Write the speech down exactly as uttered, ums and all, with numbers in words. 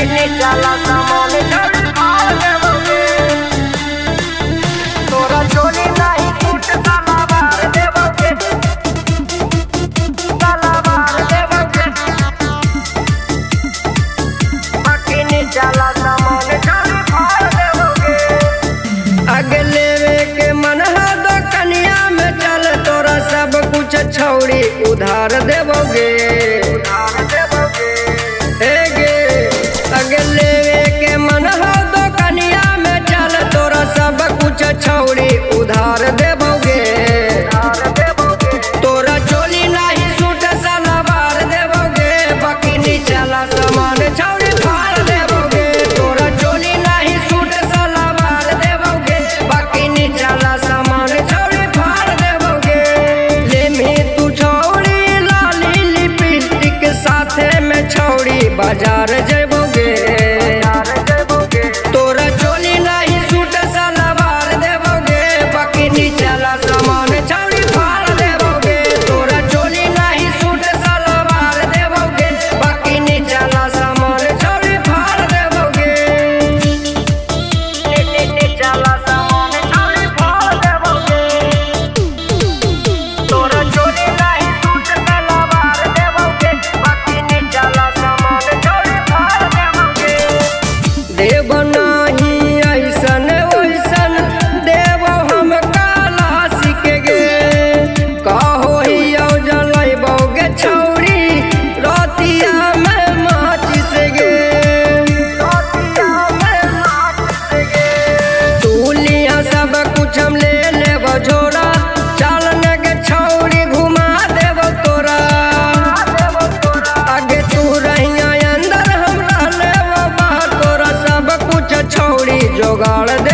चला सामान छोड़ी फाड़ देबोगे तोरा चोली नहीं टूट सलावार देबोगे सलावार देबोगे बाकी नहीं चला सामान छोड़ी फाड़ देबोगे आगे लेवे के मन है दो कनिया में चल तोरा सब कुछ छोड़ी उधार देबोगे उधार देबोगे लेवे के मन हो दो कनिया में चल तोरा सब कुछ छोड़ी उधार देबोगे तोरा चोली नहीं सूट सलवार देबोगे बाकी नहीं चला सामान छोड़ी फाड़ देबोगे तोरा चोली नहीं सूट सलवार देबोगे बाकी नहीं चला सामान छोड़ी फाड़ देबोगे ले में तू छोड़ी लाली लिपस्टिक साथे में छोड़ी बाजार जेबोगे तोरा चोली नहीं सूट सलवार देबोगे बाकी नहीं चला सामान छोड़ी फाड़ देबोगे तोरा चोली नहीं सूट सलवार देबोगे बाकी नहीं चला सामान छोड़ी फाड़ देबोगे चला सामान छोड़ी फाड़ देबोगे तोरा चोली नहीं सूट सलवार देबोगे बाकी नहीं चला सामान छोड़ी फाड़ देबोगे देव नहीं ऐसन वैसन देव हम काला सीख गे कहो ही जलैबोगे छौरी रतिया में माचिस गे रतिया में माचिस गे तूलिया सब कुछ हम ले लेबो झोरा चलने के छौरी घुमा देबो तोरा आगे तू रहिया अंदर हम रह लेबो बाहर तोरा सब कुछ छौड़ी जोगाड़ दे